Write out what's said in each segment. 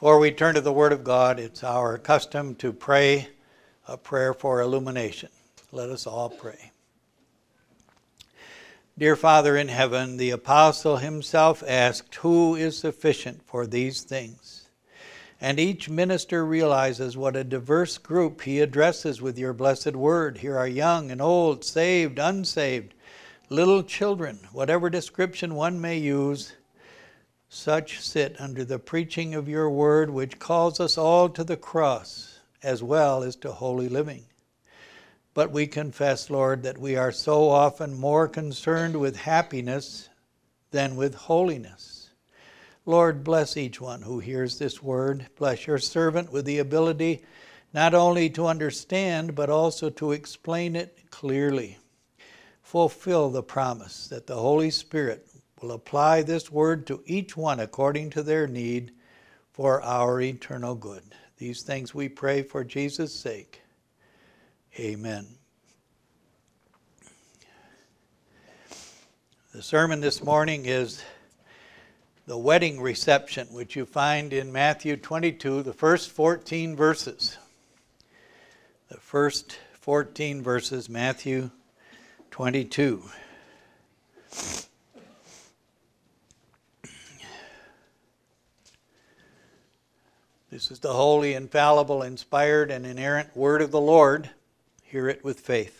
Before we turn to the Word of God, it's our custom to pray a prayer for illumination. Let us all pray. Dear Father in heaven, the apostle himself asked, "Who is sufficient for these things?" And each minister realizes what a diverse group he addresses with your blessed word. Here are young and old, saved, unsaved, little children, whatever description one may use. Such sit under the preaching of your word, which calls us all to the cross as well as to holy living. But we confess, Lord, that we are so often more concerned with happiness than with holiness. Lord, bless each one who hears this word. Bless your servant with the ability not only to understand, but also to explain it clearly. Fulfill the promise that the Holy Spirit will apply this word to each one according to their need for our eternal good. These things we pray for Jesus' sake. Amen. The sermon this morning is the wedding reception, which you find in Matthew 22, the first 14 verses. The first 14 verses, Matthew 22. This is the holy, infallible, inspired, and inerrant word of the Lord. Hear it with faith.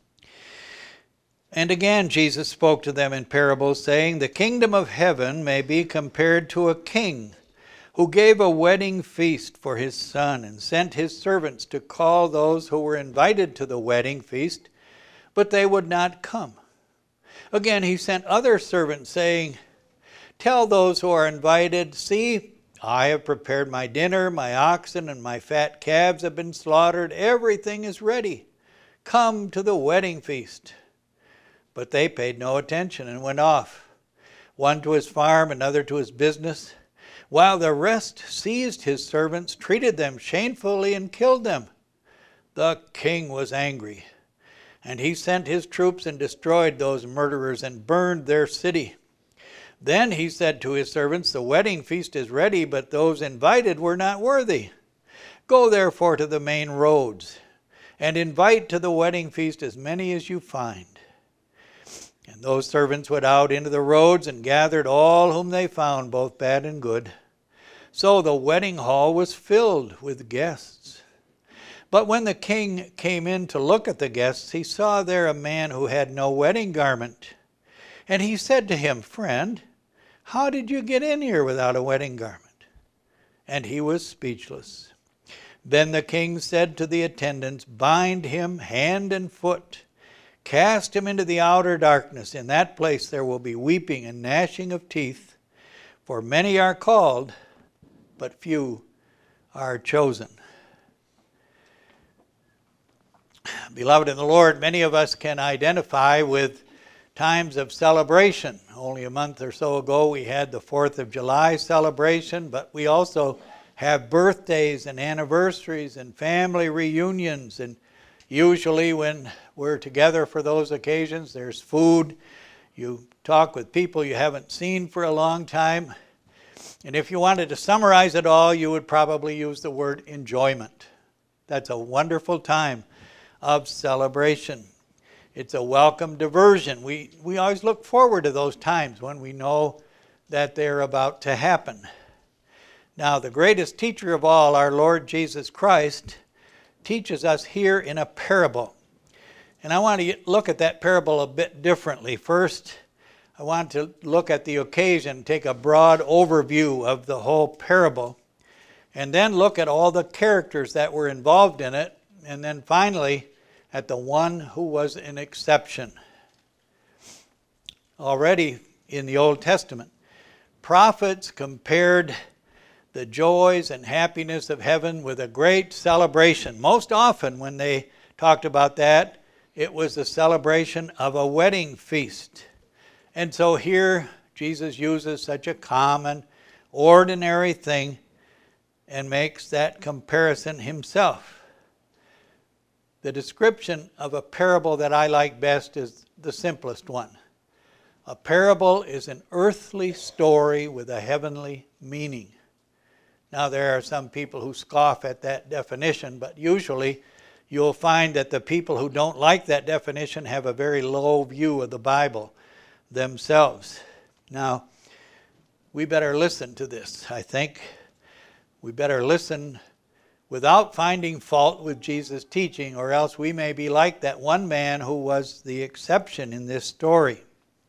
And again Jesus spoke to them in parables, saying, "The kingdom of heaven may be compared to a king who gave a wedding feast for his son and sent his servants to call those who were invited to the wedding feast, but they would not come. Again he sent other servants, saying, 'Tell those who are invited, see, I have prepared my dinner, my oxen and my fat calves have been slaughtered, everything is ready. Come to the wedding feast.' But they paid no attention and went off, one to his farm, another to his business, while the rest seized his servants, treated them shamefully, and killed them. The king was angry, and he sent his troops and destroyed those murderers and burned their city. Then he said to his servants, 'The wedding feast is ready, but those invited were not worthy. Go therefore to the main roads, and invite to the wedding feast as many as you find.' And those servants went out into the roads and gathered all whom they found, both bad and good. So the wedding hall was filled with guests. But when the king came in to look at the guests, he saw there a man who had no wedding garment. And he said to him, 'Friend, how did you get in here without a wedding garment?' And he was speechless. Then the king said to the attendants, 'Bind him hand and foot. Cast him into the outer darkness. In that place there will be weeping and gnashing of teeth. For many are called, but few are chosen.'" Beloved in the Lord, many of us can identify with times of celebration. Only a month or so ago we had the 4th of July celebration, but we also have birthdays and anniversaries and family reunions. And usually when we're together for those occasions, there's food. You talk with people you haven't seen for a long time. And if you wanted to summarize it all, you would probably use the word enjoyment. That's a wonderful time of celebration. It's a welcome diversion. We always look forward to those times when we know that they're about to happen. Now, the greatest teacher of all, our Lord Jesus Christ, teaches us here in a parable. And I want to look at that parable a bit differently. First, I want to look at the occasion, take a broad overview of the whole parable, and then look at all the characters that were involved in it, and then finally at the one who was an exception. Already in the Old Testament, prophets compared the joys and happiness of heaven with a great celebration. Most often when they talked about that, it was the celebration of a wedding feast. And so here Jesus uses such a common, ordinary thing and makes that comparison himself. The description of a parable that I like best is the simplest one. A parable is an earthly story with a heavenly meaning. Now there are some people who scoff at that definition, but usually you'll find that the people who don't like that definition have a very low view of the Bible themselves. Now, we better listen to this, I think. We better listen without finding fault with Jesus' teaching, or else we may be like that one man who was the exception in this story.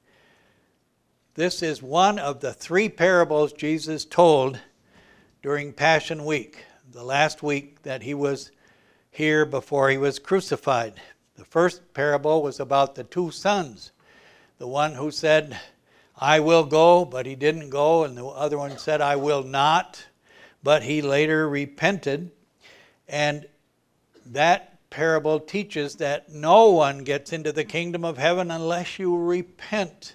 This is one of the 3 parables Jesus told during Passion Week, the last week that he was here before he was crucified. The first parable was about the 2 sons. The one who said, I will go, but he didn't go, and the other one said, I will not, but he later repented. And that parable teaches that no one gets into the kingdom of heaven unless you repent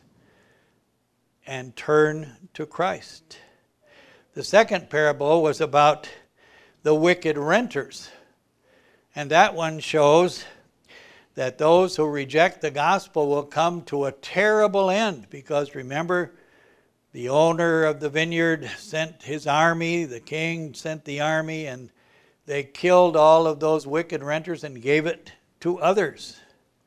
and turn to Christ. The second parable was about the wicked renters. And that one shows that those who reject the gospel will come to a terrible end. Because remember, the owner of the vineyard sent his army, the king sent the army, and they killed all of those wicked renters and gave it to others.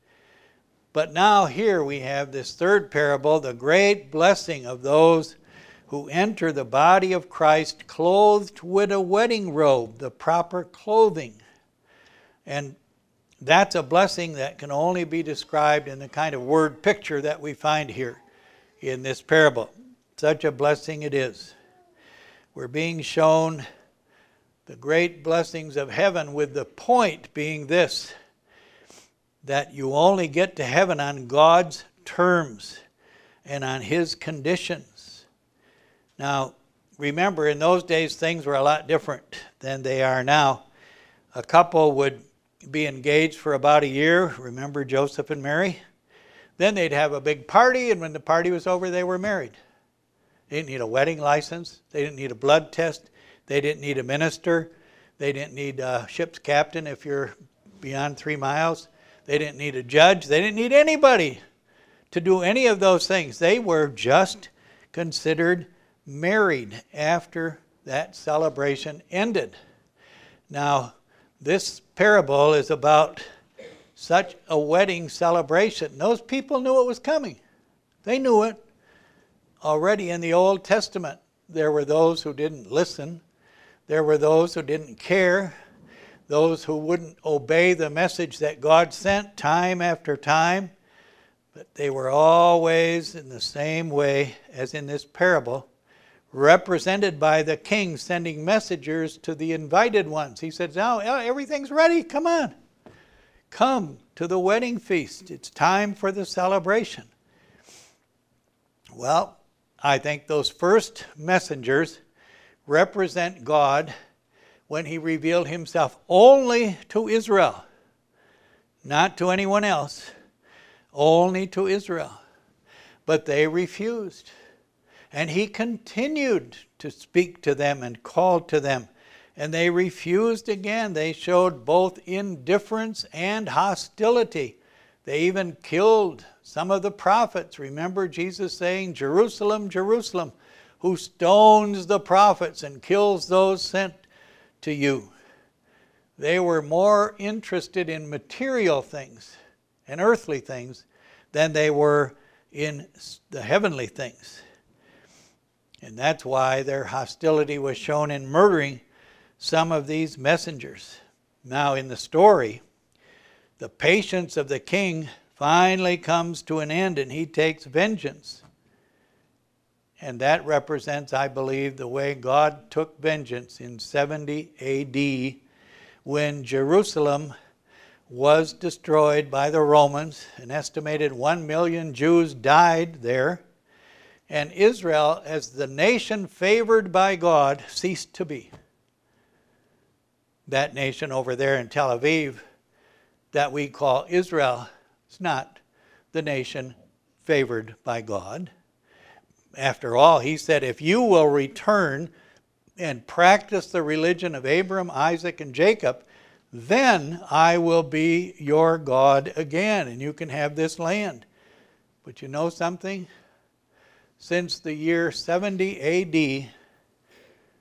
But now here we have this third parable, the great blessing of those who enter the body of Christ clothed with a wedding robe, the proper clothing. And that's a blessing that can only be described in the kind of word picture that we find here in this parable. Such a blessing it is. We're being shown the great blessings of heaven, with the point being this, that you only get to heaven on God's terms and on His conditions. Now, remember, in those days things were a lot different than they are now. A couple would be engaged for about a year. Remember Joseph and Mary? Then they'd have a big party, and when the party was over, they were married. They didn't need a wedding license. They didn't need a blood test. They didn't need a minister. They didn't need a ship's captain if you're beyond 3 miles. They didn't need a judge. They didn't need anybody to do any of those things. They were just considered married after that celebration ended. Now, this parable is about such a wedding celebration. Those people knew it was coming. They knew it. Already in the Old Testament, there were those who didn't listen. There were those who didn't care. Those who wouldn't obey the message that God sent time after time. But they were always in the same way as in this parable, represented by the king sending messengers to the invited ones. He said, now everything's ready, come on. Come to the wedding feast. It's time for the celebration. Well, I think those first messengers represent God when He revealed Himself only to Israel, not to anyone else, only to Israel. But they refused. And He continued to speak to them and call to them. And they refused again. They showed both indifference and hostility. They even killed some of the prophets. Remember Jesus saying, Jerusalem, Jerusalem, who stones the prophets and kills those sent to you. They were more interested in material things and earthly things than they were in the heavenly things. And that's why their hostility was shown in murdering some of these messengers. Now in the story, the patience of the king finally comes to an end and he takes vengeance. And that represents, I believe, the way God took vengeance in 70 A.D. when Jerusalem was destroyed by the Romans. An estimated 1 million Jews died there. And Israel, as the nation favored by God, ceased to be. That nation over there in Tel Aviv that we call Israel is not the nation favored by God. After all, He said, if you will return and practice the religion of Abraham, Isaac, and Jacob, then I will be your God again, and you can have this land. But you know something? Since the year 70 A.D.,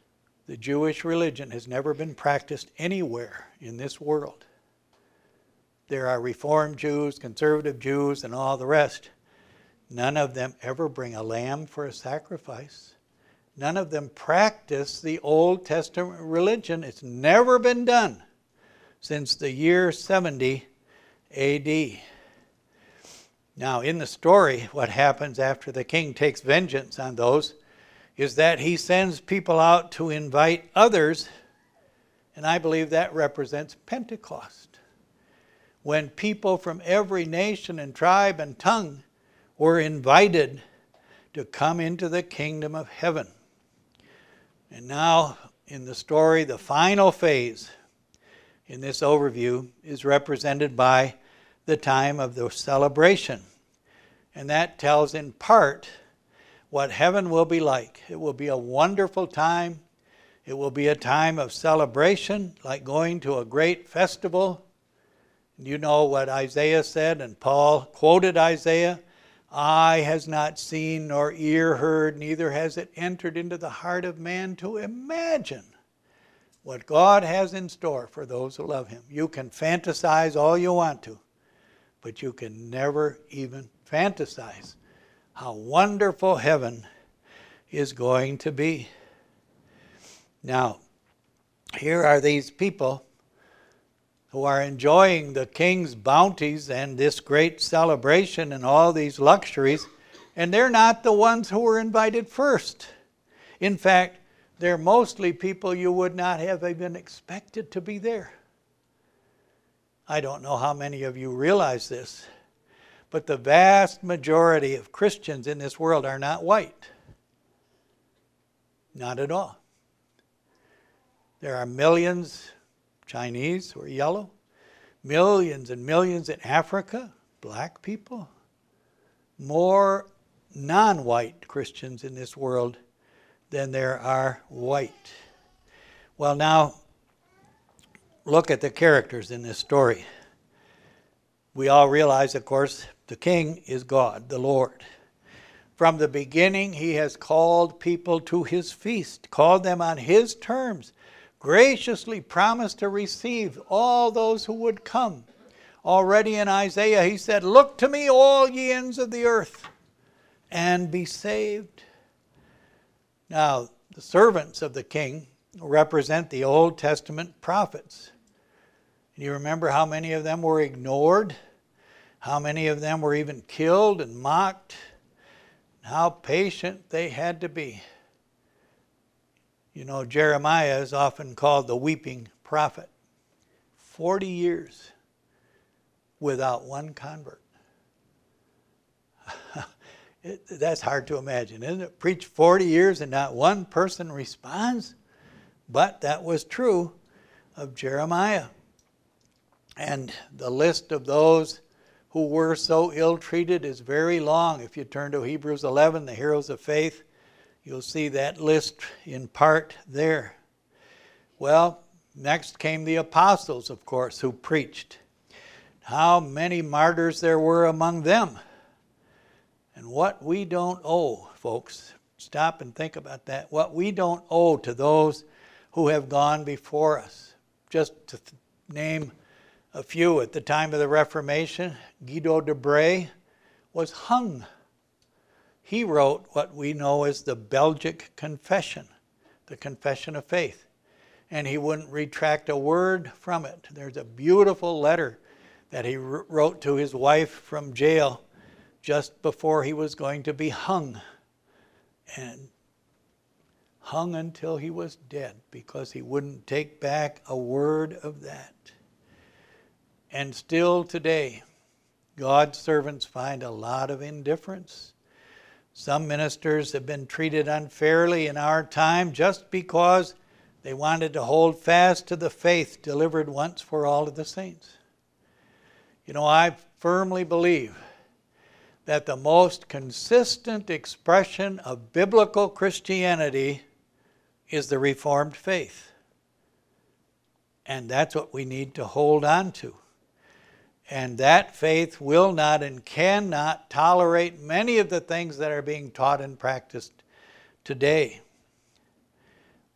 The Jewish religion has never been practiced anywhere in this world. There are Reformed Jews, conservative Jews, and all the rest. None of them ever bring a lamb for a sacrifice. None of them practice the Old Testament religion. It's never been done since the year 70 A.D. Now, in the story, what happens after the king takes vengeance on those is that he sends people out to invite others, and I believe that represents Pentecost, when people from every nation and tribe and tongue were invited to come into the kingdom of heaven. And now, in the story, the final phase in this overview is represented by the time of the celebration. And that tells in part what heaven will be like. It will be a wonderful time. It will be a time of celebration, like going to a great festival. You know what Isaiah said, and Paul quoted Isaiah, "Eye has not seen nor ear heard, neither has it entered into the heart of man to imagine what God has in store for those who love him." You can fantasize all you want to, but you can never even fantasize how wonderful heaven is going to be. Now, here are these people who are enjoying the king's bounties and this great celebration and all these luxuries, and they're not the ones who were invited first. In fact, they're mostly people you would not have even expected to be there. I don't know how many of you realize this, but the vast majority of Christians in this world are not white. Not at all. There are millions Chinese who are yellow, millions and millions in Africa, black people, more non-white Christians in this world than there are white. Well, now, look at the characters in this story. We all realize, of course, the king is God, the Lord. From the beginning, he has called people to his feast, called them on his terms, graciously promised to receive all those who would come. Already in Isaiah, he said, "Look to me, all ye ends of the earth, and be saved." Now, the servants of the king represent the Old Testament prophets. You remember how many of them were ignored? How many of them were even killed and mocked? How patient they had to be. You know, Jeremiah is often called the weeping prophet. 40 years without one convert. That's hard to imagine, isn't it? Preach 40 years and not one person responds. But that was true of Jeremiah. And the list of those who were so ill-treated is very long. If you turn to Hebrews 11, the heroes of faith, you'll see that list in part there. Well, next came the apostles, of course, who preached. How many martyrs there were among them. And what we don't owe, folks, stop and think about that. What we don't owe to those who have gone before us. Just to name a few, at the time of the Reformation, Guido de Brès was hung. He wrote what we know as the Belgic Confession, the Confession of Faith. And he wouldn't retract a word from it. There's a beautiful letter that he wrote to his wife from jail just before he was going to be hung. And hung until he was dead because he wouldn't take back a word of that. And still today, God's servants find a lot of indifference. Some ministers have been treated unfairly in our time just because they wanted to hold fast to the faith delivered once for all of the saints. You know, I firmly believe that the most consistent expression of biblical Christianity is the Reformed faith. And that's what we need to hold on to. And that faith will not and cannot tolerate many of the things that are being taught and practiced today.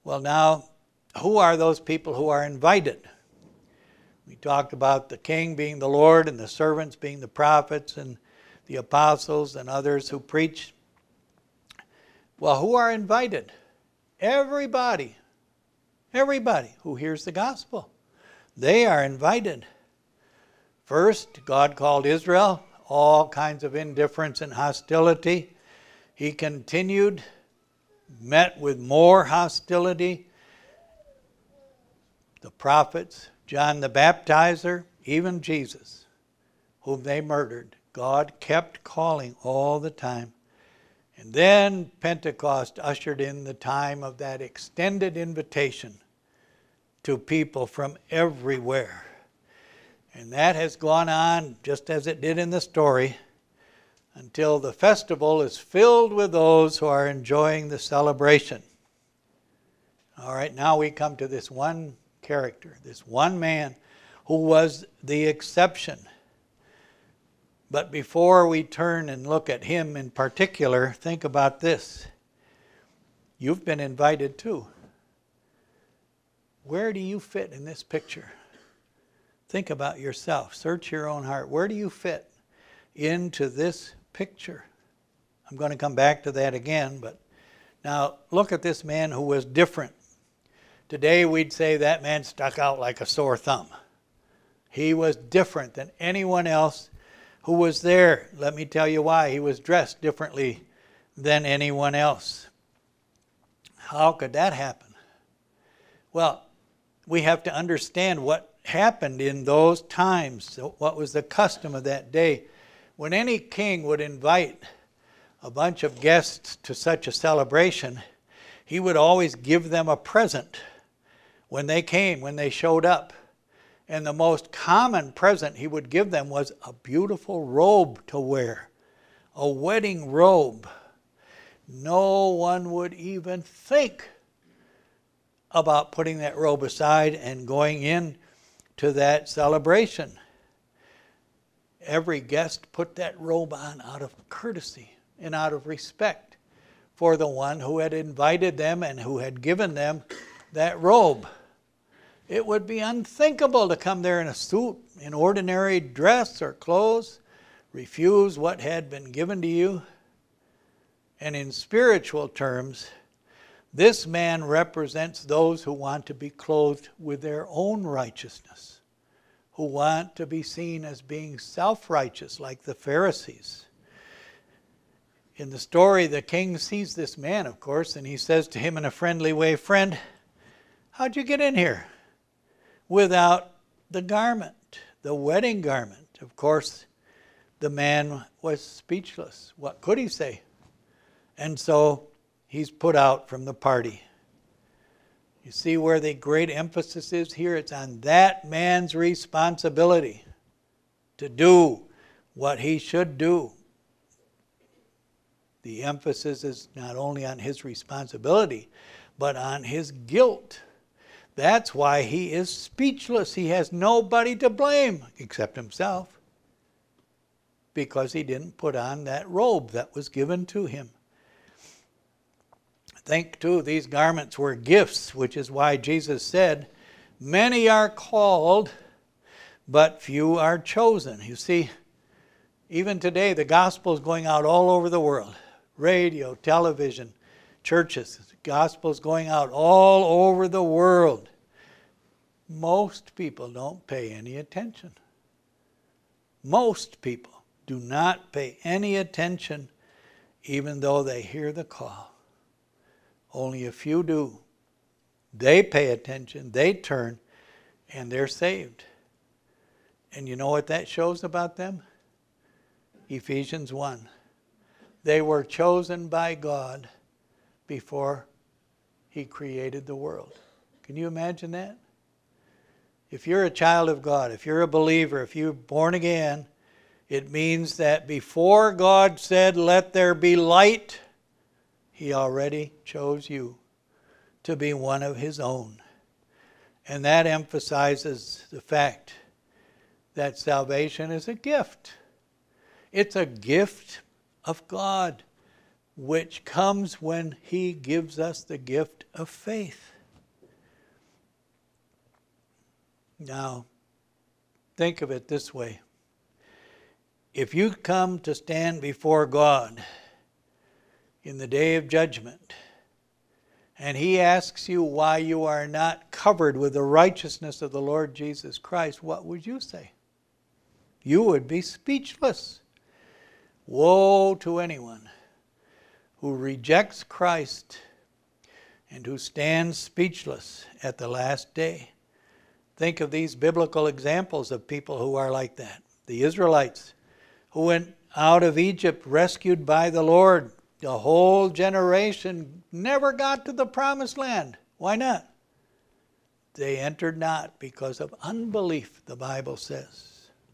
Well, now, who are those people who are invited? We talked about the king being the Lord and the servants being the prophets and the apostles and others who preach. Well, who are invited? Everybody. Everybody who hears the gospel. They are invited. First, God called Israel, all kinds of indifference and hostility. He continued, met with more hostility. The prophets, John the Baptizer, even Jesus, whom they murdered. God kept calling all the time. And then Pentecost ushered in the time of that extended invitation to people from everywhere. And that has gone on just as it did in the story until the festival is filled with those who are enjoying the celebration. All right, now we come to this one character, this one man who was the exception. But before we turn and look at him in particular, think about this. You've been invited too. Where do you fit in this picture? Think about yourself. Search your own heart. Where do you fit into this picture? I'm going to come back to that again, but now look at this man who was different. Today we'd say that man stuck out like a sore thumb. He was different than anyone else who was there. Let me tell you why. He was dressed differently than anyone else. How could that happen? Well, we have to understand what happened in those times, what was the custom of that day. When any king would invite a bunch of guests to such a celebration, he would always give them a present when they came, when they showed up. And the most common present he would give them was a beautiful robe to wear, a wedding robe. No one would even think about putting that robe aside and going in to that celebration. Every guest put that robe on out of courtesy and out of respect for the one who had invited them and who had given them that robe. It would be unthinkable to come there in a suit, in ordinary dress or clothes, refuse what had been given to you. And in spiritual terms, this man represents those who want to be clothed with their own righteousness, who want to be seen as being self-righteous like the Pharisees. In the story, the king sees this man, of course, and he says to him in a friendly way, "Friend, how'd you get in here without the garment, the wedding garment?" Of course, the man was speechless. What could he say? And so he's put out from the party. You see where the great emphasis is here? It's on that man's responsibility to do what he should do. The emphasis is not only on his responsibility, but on his guilt. That's why he is speechless. He has nobody to blame except himself, because he didn't put on that robe that was given to him. Think, too, these garments were gifts, which is why Jesus said, "Many are called, but few are chosen." You see, even today, the gospel is going out all over the world. Radio, television, churches. The gospel is going out all over the world. Most people don't pay any attention. Most people do not pay any attention, even though they hear the call. Only a few do. They pay attention, they turn, and they're saved. And you know what that shows about them? Ephesians 1. They were chosen by God before He created the world. Can you imagine that? If you're a child of God, if you're a believer, if you're born again, it means that before God said, "Let there be light," He already chose you to be one of His own. And that emphasizes the fact that salvation is a gift. It's a gift of God, which comes when He gives us the gift of faith. Now, think of it this way. If you come to stand before God in the day of judgment, and He asks you why you are not covered with the righteousness of the Lord Jesus Christ, what would you say? You would be speechless. Woe to anyone who rejects Christ and who stands speechless at the last day. Think of these biblical examples of people who are like that. The Israelites who went out of Egypt rescued by the Lord. The whole generation never got to the promised land. Why not? They entered not because of unbelief, the Bible says.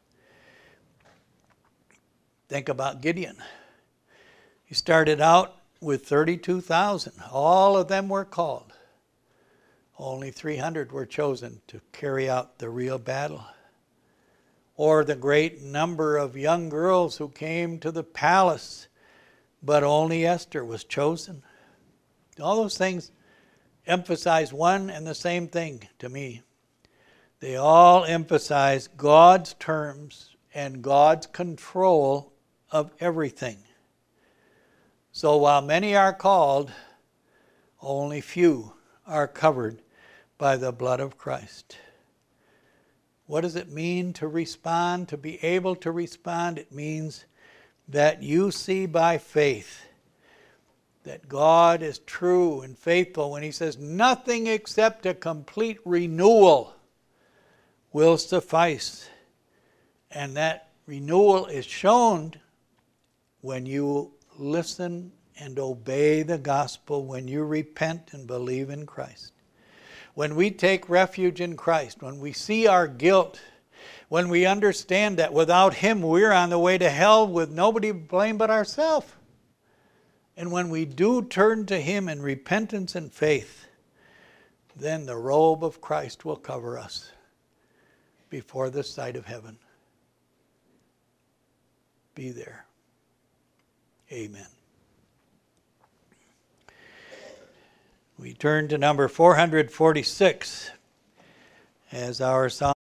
Think about Gideon. He started out with 32,000. All of them were called. Only 300 were chosen to carry out the real battle. Or the great number of young girls who came to the palace, but only Esther was chosen. All those things emphasize one and the same thing to me. They all emphasize God's terms and God's control of everything. So while many are called, only few are covered by the blood of Christ. What does it mean to respond, to be able to respond? It means that you see by faith that God is true and faithful when He says nothing except a complete renewal will suffice. And that renewal is shown when you listen and obey the gospel, when you repent and believe in Christ. When we take refuge in Christ, when we see our guilt, when we understand that without Him we're on the way to hell with nobody to blame but ourselves. And when we do turn to Him in repentance and faith, then the robe of Christ will cover us before the sight of heaven. Be there. Amen. We turn to number 446 as our song.